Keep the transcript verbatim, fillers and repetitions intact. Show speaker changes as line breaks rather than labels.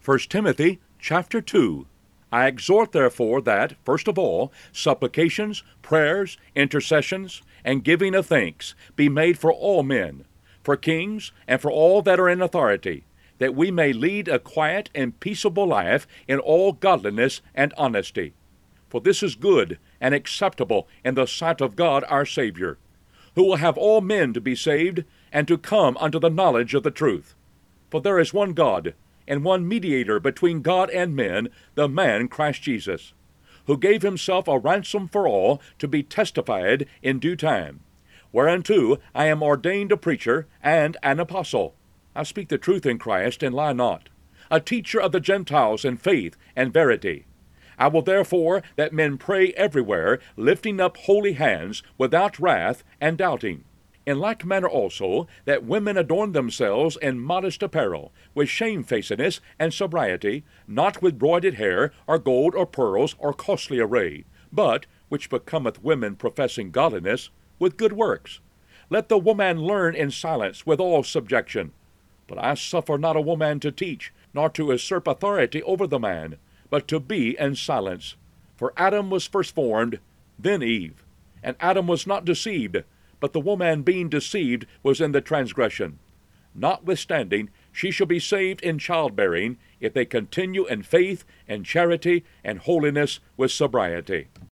First Timothy chapter two. I exhort therefore that, first of all, supplications, prayers, intercessions, and giving of thanks be made for all men, for kings, and for all that are in authority, that we may lead a quiet and peaceable life in all godliness and honesty. For this is good and acceptable in the sight of God our Savior, who will have all men to be saved and to come unto the knowledge of the truth. For there is one God, and one mediator between God and men, the man Christ Jesus, who gave himself a ransom for all, to be testified in due time. Whereunto I am ordained a preacher and an apostle. I speak the truth in Christ, and lie not, a teacher of the Gentiles in faith and verity. I will therefore that men pray everywhere, lifting up holy hands, without wrath and doubting. In like manner also, that women adorn themselves in modest apparel, with shamefacedness and sobriety, not with broided hair, or gold, or pearls, or costly array, but, which becometh women professing godliness, with good works. Let the woman learn in silence, with all subjection. But I suffer not a woman to teach, nor to usurp authority over the man, but to be in silence. For Adam was first formed, then Eve. And Adam was not deceived, but the woman being deceived was in the transgression. Notwithstanding, she shall be saved in childbearing, if they continue in faith and charity and holiness with sobriety.